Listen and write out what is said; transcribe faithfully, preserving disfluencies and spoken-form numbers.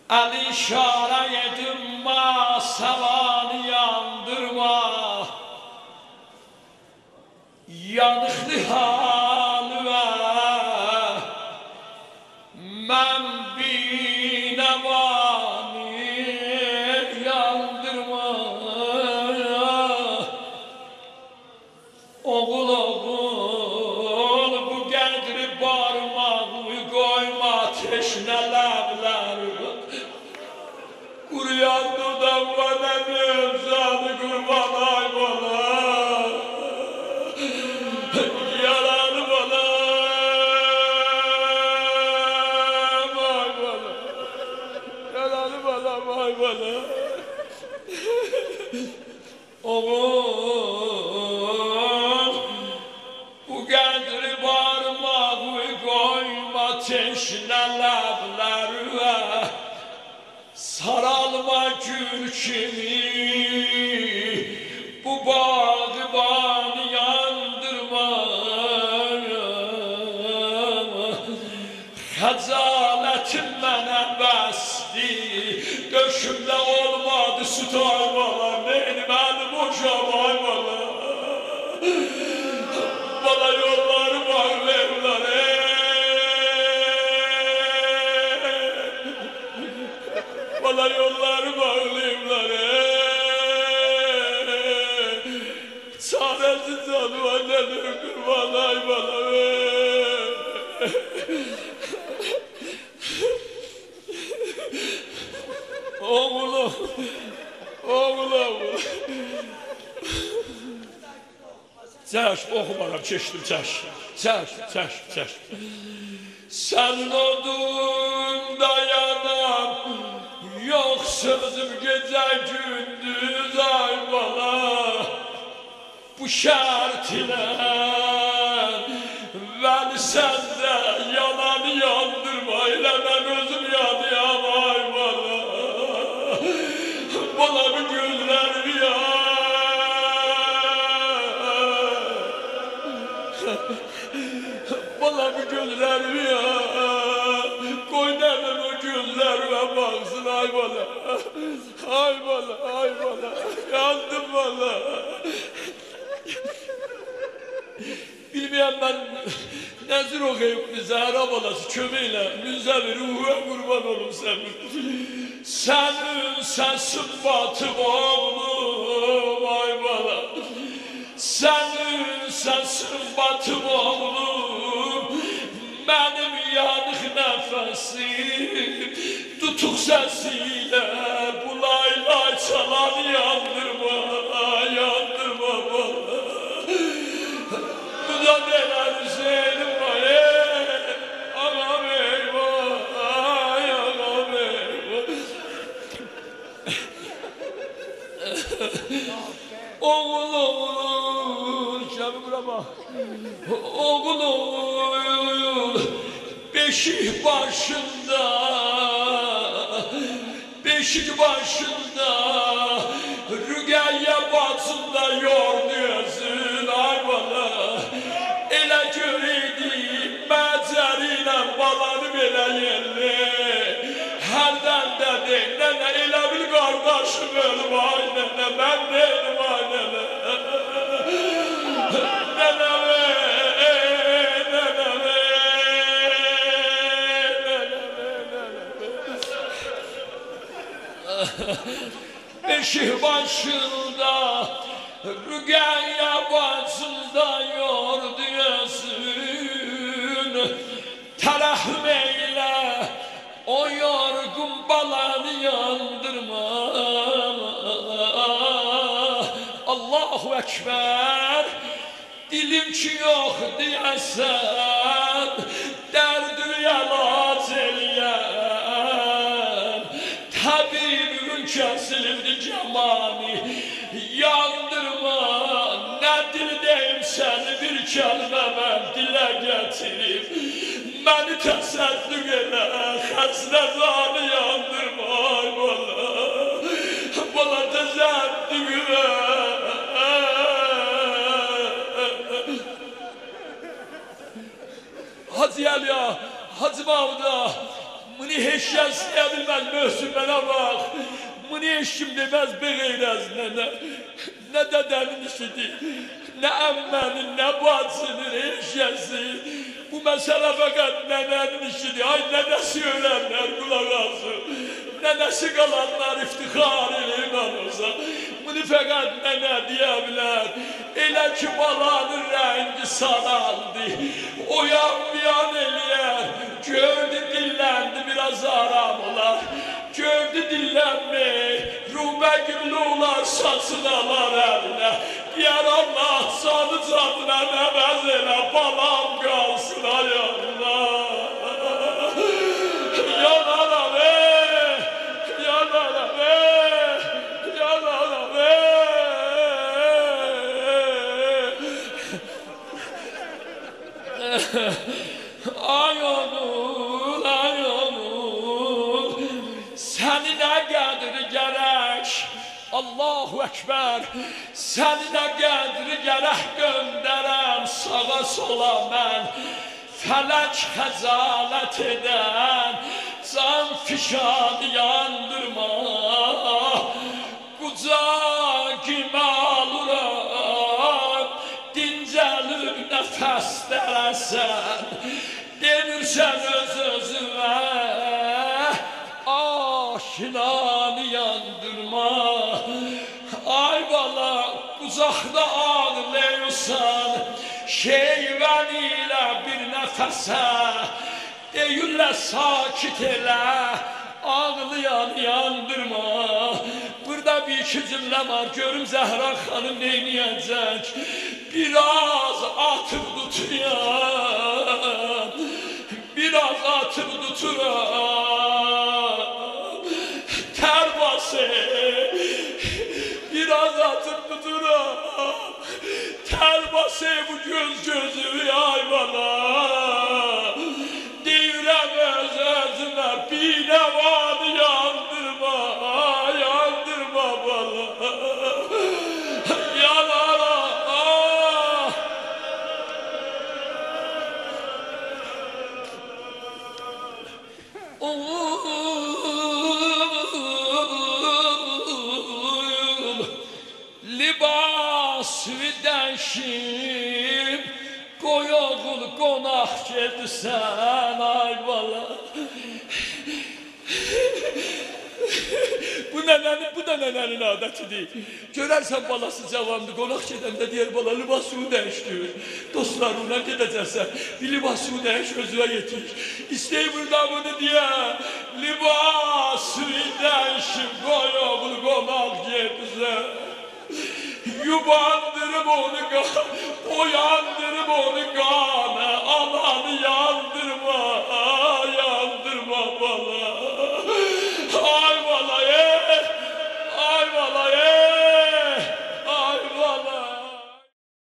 El işare edinme, sevanı yandırma. Yanıqlı halve mən binəvani yandırma. Oğul oğul bu qədri barmağını koyma teşnə ləbləri. Kuruyan dudam vatanım sadı kurban ay bana. Yalanı bana ay bana. Yalanı bana ay bana. Oğul bu kadri parmağı koyma teşne lablarına. Saralma gül kimi bu bağbanı yandırma. Xəcalətim mənə bəsdi, döşümdə olmadı süt ayvalar, məni məni boşam ayvalar. Bana yolları var verlər, bana yolları bağlayırlar. Çaresiz canım annedir kurban ay bana. Oğlum, oğlum. Çəş, oxumaram, keçdim, çəş. Çəş, çəş, çəş. Sənin odun dayanam, yox sözüm gecə gündüz ay bala. Bu şərt ilə mən səndə yalanı yandırma, elə mən özüm yanıyam ay bala. Bana bu gözlerimi ya, bana bu gözlerimi ya, koy demem o gözlerime baksın ay bana, ay bana, ay bana, yandım bana. Bilmeyen ben nezir okuyup Zehra balası kömeyle müzevir ruhuya kurban olum senin. Senin sesin batıp oğlum ay bana. Senin sesin batıp oğlum, benim yanık nefesim tutuk sesiyle bu lay lay çalan yandırma, yandırma bana. Bu da neler şeyim var ey, ağam eyvah, ay ağam eyvah. Oğul oğul, şebi bırakma. Oğul oğul, beşik başında, beşik başında, Rügeyye batında yorduyorsun ay bana. Elə göreydim, məcərilə balanı belə yerli. Hərdən də deyil, nənə elə bil qardaşım ölüm ay nənə, mən deyim ay nənə. Nənə ve, nənə ve, nənə ve, nənə ve. Beşik başında, Rügeyye bacında yorduyorsun. Tərəhüm eyle, o yorgun balanı yandırma. Allahu Ekber, dilim ki yok diyesen, derdimi yalaç eləyəm. Təbibim kesilirdi cemani, yandırma. Ne dildeyim seni bir kelime ben dile getirip, beni təsəddüq elə, xəstə zanı yandırma ay bala. Bala təsəddüq elə. Hacı Yalya, Hacı Mahmuda, mını heç kəs deyə bilməz, Möhsün mənə bax. Bunu heç kim deməz Beğeyrəz nənə. Nə dədənin işidir, nə əmmənin, nə bacının, heç kəsin. Bu məsələ fəqət nənənin işidir. Ay nənəsi ölənlər qulaq alsın. Nənəsi qalanlar iftixar eləyir olsa. Bunu fəqət nənə deyə bilər. Elə ki balanın rəngi saraldı. Oyan biyan eləyər. Gördü dilləndi biraz aram olar. Gördü dillənmək. Rubə gülü olar saçını alar əlinə. Deyər Allah canı canına nəvəz elə balam qalsın ay Allah. Yanaram ey, yanaram ey, yanaram ey. Ay olur, ay olur, səni nə qədri gərək, Allahu Ekber, səni nə qədri gərək göndərəm sağa sola mən. Fələk xəcalət edən, can fişanı yandırma, qucağıma alıram, dincəlir nəfəs dərəsən, demirsən öz özümə, aşinanı yandırma. Ay bala, qucaqda ağlayırsan, şeyvən ilə bir nəfəsə, deyirlər sakit elə, ağlayan yandırma. Burada bir iki cümlə var, görüm Zəhra xanım neyniyəcək. Biraz atıb tuturam, biraz atıb tuturam, tər basır, biraz atıb tuturam. Tər basır bu göz gözümü ay bana. Deyirəm öz özümə binəvanı yandırma, yandırma bana. Yanara, ah. Libas-ı dənşim, qoy oğul qonaq gedirsən ay bala. Bu nənənin, bu da nənənin adətidir. Görərsən balası cavandır, qonaq gedəndə deyər bala libas-ı dənşdir. Dostlarına gedəcəksən, bir libas-ı dənş özünə yetir. İstəyir burada bunu deyər, libas-ı dənşim, qoy oğul qonaq gedirsən. Yubandırıb onu qan, oyandırıb onu qana.